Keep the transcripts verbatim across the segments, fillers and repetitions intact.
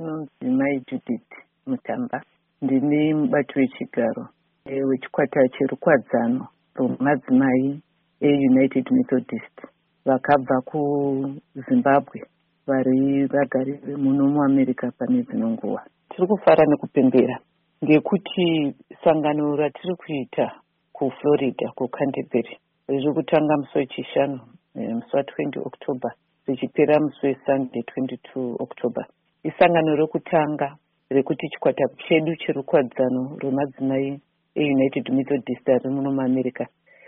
ndinonzi Mai Judith Mutamba. Ndine mubati wechigaro wechikwata cherukwadzano rwemadzimai eUnited Methodist vakabva kuZimbabwe vari vagari muno muAmerica pane dzino nguva. Tiri kufara nekupembera ngekuti sangano ratiri kuita kuFlorida kuCanterbury riri kutanga musi wechishanu musi wa20 October richipera musi weSunday twenty-two October. Isangano rekutanga rekuti chikwata chedu cherukwadzano rwemadzimai eUnited Methodist ari muno muAmerica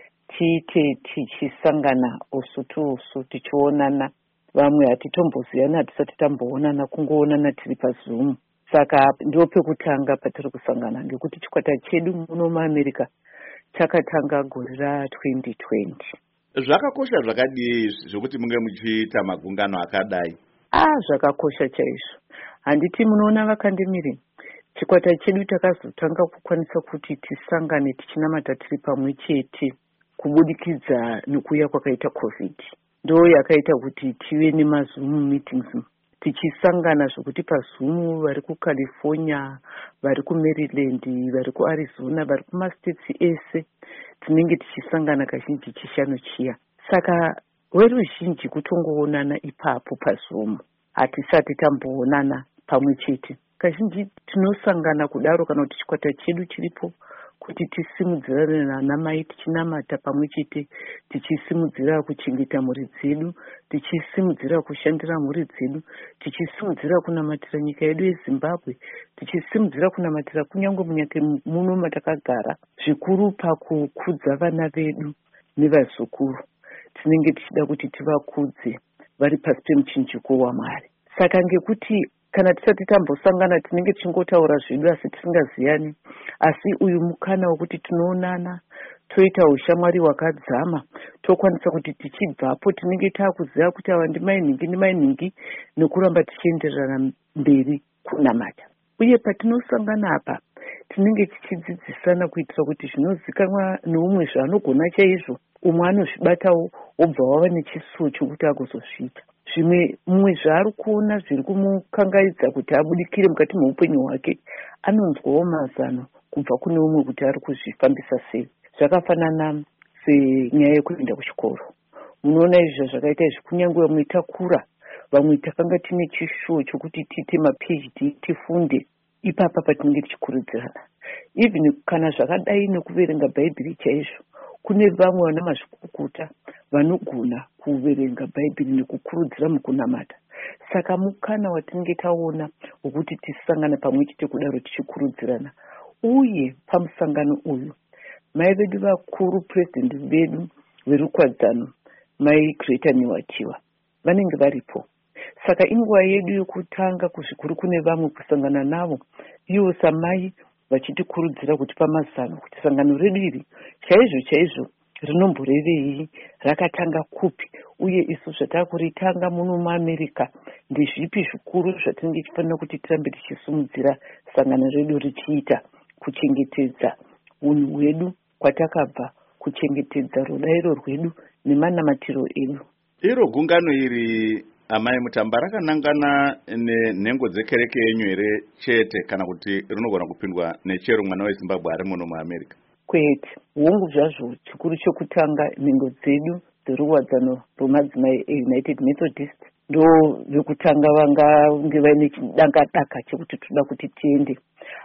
tiite tichisangana usu tuusu tichionana. Vamwe hatitomboziyana, hatisati tamboonana, kungoonana tiri paZoom. Saka ndo pekutanga patiri kusangana ngekuti chikwata chedu muno muAmerica chakatanga gore ratwenty twenty. Zvakakosha zvakadii zvokuti munge muchiita magungano akadai? Ah, zvakakosha chaizvo. Handiti munoona vakandimiri. Chikwata chedu takazotanga kukwanisa kuti tisangane tichinamata tiri pamwe chete kubudikidza nekuuya kwakaita COVID. Ndo yakaita kuti tive nemaZoom meetings tichisangana zvokuti paZoom vari kuCalifornia, vari kuMaryland, vari kuArizona, vari kumastates ese tinenge tichisangana kazhinji chishanu chiya. Saka weruzhinji kutongoonana ipapo paZoom, hatisati tamboonana pamwe chete. Kazhinji tinosangana kudaro kana kuti chikwata chedu chiripo kuti tisimudzirane naanamai tichinamata pamwe chete, tichisimudzira kuchengeta mhuri dzedu, tichisimudzira kushandira mhuri dzedu, tichisimudzira kunamatira nyika yedu yeZimbabwe, tichisimudzira kunamatira kunyange munyika muno matakagara, zvikuru pakukudza vana vedu nevazukuru. Tinenge tichida kuti tivakudze vari pasi pemuchinjiko waMwari. Saka ngekuti kana tisati tambosangana tinenge tichingotaura zvedu asi tisingaziyani, asi uyu mukana wekuti tinoonana toita ushamwari wakadzama, tokwanisa kuti tichibvapo tinenge taakuziva kuti ava ndimai nhingi ndimai nhingi nekuramba tichienderana mberi kunamata. Uye patinosangana apa tinenge tichidzidzisana kuitira kuti zvinozikanwa neumwe zvaanogona chaizvo umwe anozvibatawo obva wava nechisuwo chokuti agozozviita. Zvimwe mumwe zvaari kuona zviri kumukangaidza kuti abudikire mukati meupenyu hwake anonzwawo mazano kubva kune umwe kuti ari kuzvifambisa sei. Zvakafanana senyaya yekuenda kuchikoro. Munoona izvo zvakaita izvi kunyange vamwe takura, vamwe takanga tine chishuwo chokuti tiite maPhD tifunde, ipapa patinenge tichikurudzirana. Even kana zvakadai nekuverenga Bhaibheri chaizvo, kune vamwe vana mazvikukuta vanogona kuverenga Bhaibheri nekukurudzira mukunamata. Saka mukana watinenge taona wekuti tisangane pamwe chete kudaro tichikurudzirana. Uye pamusangano uyu mai vedu vakuru, president vedu verukwadzano, Mai Greta Niwatiwa, vanenge varipo. Saka inguva yedu yokutanga kuzvikuru kune vamwe kusangana navo, ivo samai vachitikurudzira kuti pamazano kuti sangano redu iri chaizvo chaizvo rinomborevei, rakatanga kupi, uye isu zvatakuritanga muno muAmerica ndezvipi zvikuru zvatinenge tichifanira kuti tirambe tichisimudzira sangano redu richiita kuchengetedza unhu hwedu kwatakabva, kuchengetedza rudairo rwedu nemanamatiro edu. Iro gungano iri Amai Mutamba rakanangana nenhengo dzekereke yenyu here chete kana kuti rinogona kupindwa nechero mwana weZimbabwe ari muno muAmerica? Kwete, hongu zvazvo chikuru chokutanga nhengo dzedu dzeruwadzano rwemadzimai eUnited Methodist ndo vekutanga vangange vaine chidangadaka chekuti toda kuti tiende.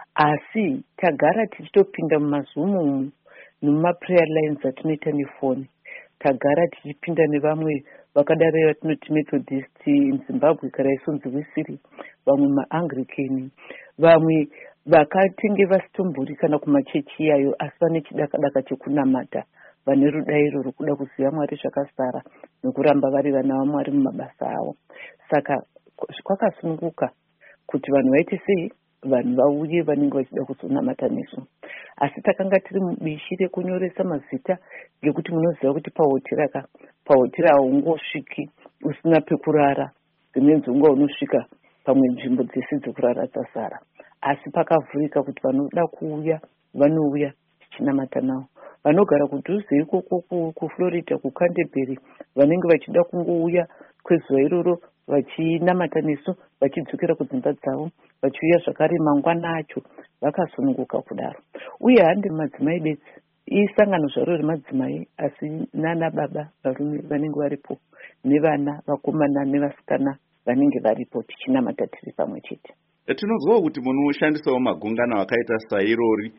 Asi tagara tichitopinda mumaZoom nemumaprayer lines atinoita nefoni, tagara tichipinda nevamwe vakadaro vatinoti Methodist muZimbabwe karaisonzi Wisiri, vamwe maAnglican, vamwe vakatenge vasitombori kana kumachechi iyayo asi vane chidakadaka chekunamata, vane rudairo rwokuda kuziva Mwari zvakasara nekuramba vari vana vaMwari mumabasa avo. Saka kwakasununguka kuti vanhu vaite sei, vanhu vauye vanenge vachida kuzonamata nesu. Asi takanga tiri mubishi rekunyoresa mazita ngekuti munoziva kuti pahotera ka pahotera haungosviki usina pekurara, dzimwe nzunga unosvika pamwe nzvimbo dzese dzekurara dzazara. Asi pakavhurika kuti vanoda kuuya vanouya tichinamata navo. Vanogara kudhuze ikoko kuFlorida kuCanterbury vanenge vachida kungouya kwezuva iroro vachinamata nesu, vachidzokera kudzimba dzavo, vachiuya zvakare mangwana acho vakasununguka kudaro. Uye handi madzimai bedzi, isangano zvaro remadzimai, asi nana baba varume vanenge varipo, nevana vakomana nevasikana vanenge varipo, tichinamata tiri pamwe chete. Tinonzwawo kuti munoshandisawo magungano akaita sairori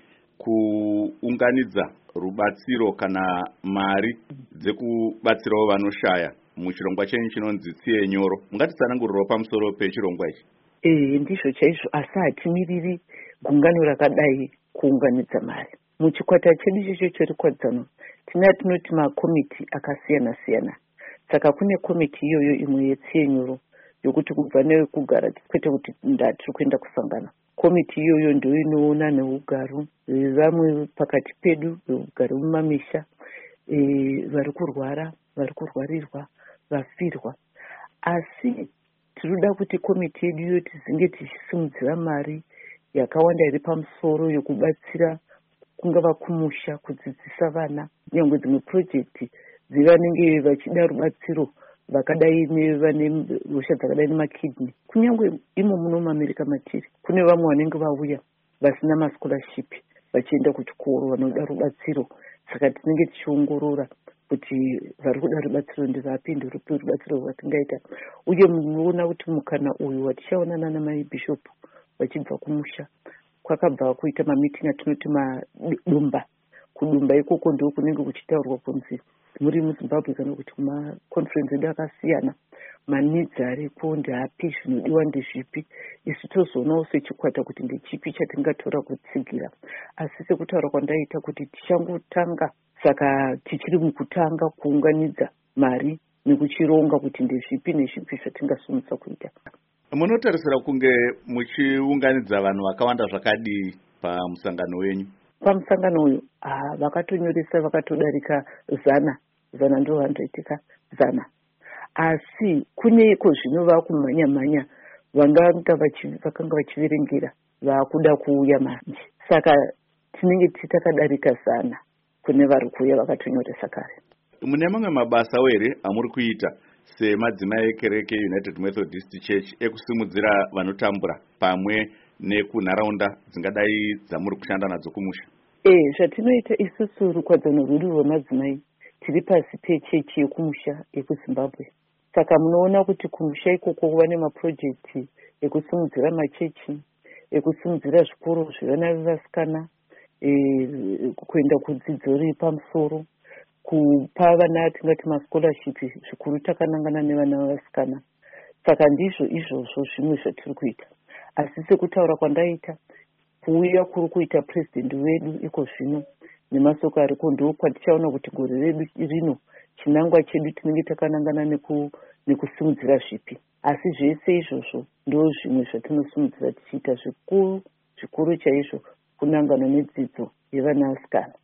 kuunganidza rubatsiro kana mari dzekubatsirawo vanoshaya muchirongwa chenyu chinonzi Tsiye Nyoro. Mungatitsanangurirawo pamusoro pechirongwa ichi? Eh, ndizvo chaizvo, asi hatimiriri gungano rakadai kuunganidza mari. Muchikwata chedu ichocho chiri kwadzano tina tinoti makomiti akasiyana siyana. Saka kune komiti iyoyo imwe yetsiye nyoro yokuti kubva nekugara kwete kuti ndatiri kuenda kusangana. Komiti iyoyo ndio inoona neugaro vamwe pakati pedu, ugaro mumamisha, e, vari kurwara, vari kurwarirwa, vafirwa. Asi tinoda kuti komiti yedu iyo tizinge tichisimudzira mari yakawanda iri pamusoro yokubatsira kungava kumusha, kudzidzisa vana, nyangwe dzimwe project dzivanenge vachida rubatsiro vakadai nevane hosha dzakadai nemakidney. Kunyangwe imo muno muAmerika matiri kune vamwe vanenge vauya vasina mascholarship vachienda kuchikoro vanoda rubatsiro. Saka tinenge tichiongorora kuti vari kuda rubatsiro ndirapi, ndirupi rubatsiro rwatingaita. Uye munoona kuti mukana uyu watichaonana namai bishop vachibva kumusha kwakabva kuita mamiting atinoti madumba. Kudumba ikoko ndio kunenge kuchitaurwa kunzi muri muZimbabwe kana kuti maconference edu akasiyana, manidzi aripo ndeapi, zvinodiwa ndezvipi. Isu tozoonawo sechikwata kuti ndechipi chatingatora kutsigira. Asi sekutaura kwandaita kuti tichangotanga, saka tichiri mukutanga kuunganidza mari nekuchironga kuti ndezvipi nezvipi zvatingasumisa kuita. Munotarisira kunge muchiunganidza vanhu vakawanda zvakadii pamusangano wenyu? Pamusangano uyu ah, vakatonyoresa vakatodarika zana zana ndo vandoitika zana. Asi kuneko zvino vakumhanya mhanya vanganga vakanga vachiverengera vakuda kuuya manje. Saka tinenge titakadarika zana kune vari kuuya vakatonyoresa kare. Mune mamwe mabasa here amuri kuita semadzimai ekereke United Methodist Church ekusimudzira vanotambura pamwe nekunharaunda dzingadai dzamuri kushanda nadzo kumusha? Eh, zvatinoita isusu rukwadzano rwedu rwemadzimai tiri pasi pechechi yekumusha yekuZimbabwe. Saka munoona kuti kumusha ikoko kuva nemaprojekti ekusimudzira machechi, ekusimudzira zvikoro zvevana vevasikana, e, kuenda kudzidzo iri pamusoro, kupa vana tingati mascholarship, zvikuru takanangana nevana vevasikana. Saka ndizvo izvozvo zvimwe zvatiri kuita. Asi sekutaura kwandaita, kuuya kuri kuita president wedu iko zvino nemasoko ariko ndo kwatichaona kuti gore redu rino chinangwa chedu tinenge takanangana neku nekusimudzira zvipi. Asi zvese izvozvo ndo zvimwe zvatinosimudzira tichiita zvikuru zvikuru chaizvo kunangana nedzidzo yevana vasikana.